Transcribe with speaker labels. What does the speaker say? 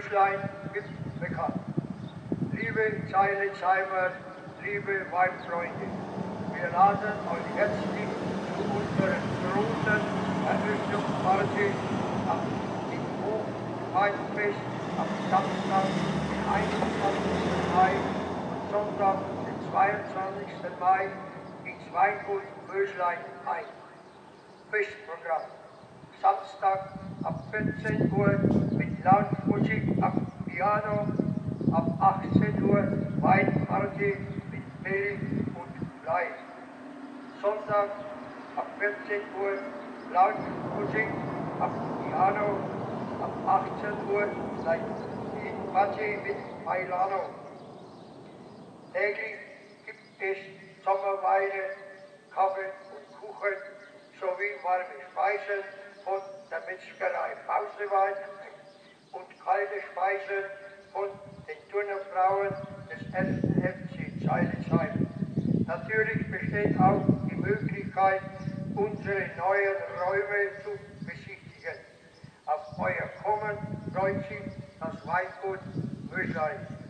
Speaker 1: Möschlein gibt bekannt. Liebe Zeilesheimer, liebe Weinfreunde, wir laden euch herzlich zu unserer großen Eröffnungsparty am Hochweinfest am Samstag, den 21. Mai und Sonntag, den 22. Mai ins Weingut Möschlein ein. Festprogramm. Samstag ab 14 Uhr mit Lautmusik am Piano, ab 18 Uhr Weinparty mit Bill und Blei. Sonntag ab 14 Uhr Lautmusik am Piano, ab 18 Uhr Party mit Bailano. Täglich gibt es Sommerweine, Kaffee und Kuchen sowie warme Speisen von der Metzgerei Pausewein und kalte Speisen von den Turnerfrauen des 1. FC Zeilesheim. Natürlich besteht auch die Möglichkeit, unsere neuen Räume zu besichtigen. Auf euer Kommen freut sich das Weingut Möschlein.